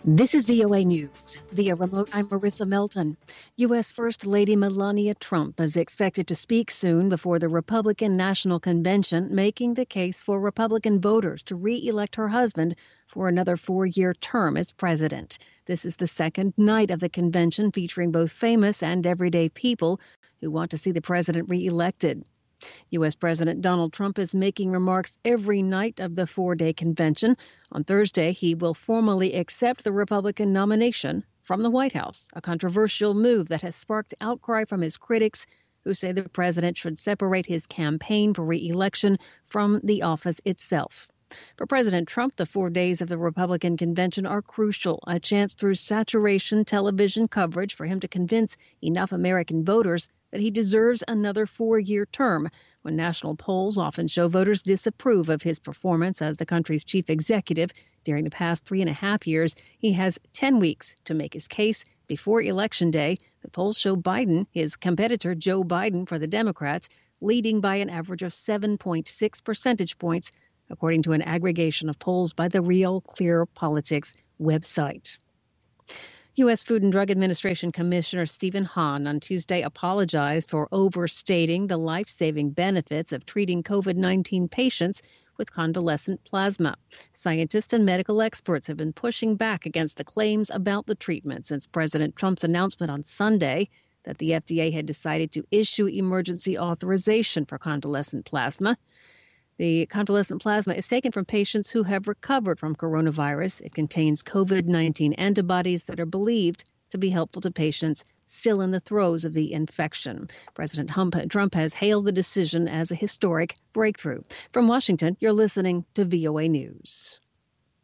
This is VOA News. Via remote, I'm Marissa Melton. U.S. First Lady Melania Trump is expected to speak soon before the Republican National Convention, making the case for Republican voters to re-elect her husband for another four-year term as president. This is the second night of the convention, featuring both famous and everyday people who want to see the president re-elected. U.S. President Donald Trump is making remarks every night of the four-day convention. On Thursday, he will formally accept the Republican nomination from the White House, a controversial move that has sparked outcry from his critics who say the president should separate his campaign for re-election from the office itself. For President Trump, the 4 days of the Republican convention are crucial, a chance through saturation television coverage for him to convince enough American voters that he deserves another four-year term, when national polls often show voters disapprove of his performance as the country's chief executive. During the past 3.5 years, he has 10 weeks to make his case before Election Day. The polls show Biden, his competitor Joe Biden for the Democrats, leading by an average of 7.6 percentage points, according to an aggregation of polls by the Real Clear Politics website. U.S. Food and Drug Administration Commissioner Stephen Hahn on Tuesday apologized for overstating the life-saving benefits of treating COVID-19 patients with convalescent plasma. Scientists and medical experts have been pushing back against the claims about the treatment since President Trump's announcement on Sunday that the FDA had decided to issue emergency authorization for convalescent plasma. The convalescent plasma is taken from patients who have recovered from coronavirus. It contains COVID-19 antibodies that are believed to be helpful to patients still in the throes of the infection. President Trump has hailed the decision as a historic breakthrough. From Washington, you're listening to VOA News.